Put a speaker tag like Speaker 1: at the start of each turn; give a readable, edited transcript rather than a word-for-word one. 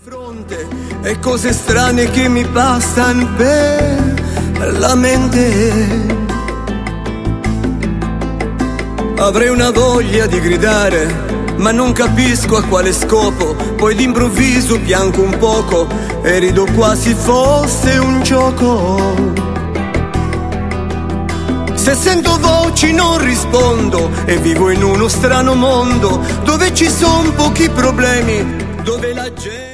Speaker 1: fronte e cose strane che mi passano per la mente. Avrei una voglia di gridare, ma non capisco a quale scopo. Poi d'improvviso piango un poco e rido quasi fosse un gioco. Se sento voci non rispondo e vivo in uno strano mondo dove ci sono pochi problemi, dove la gente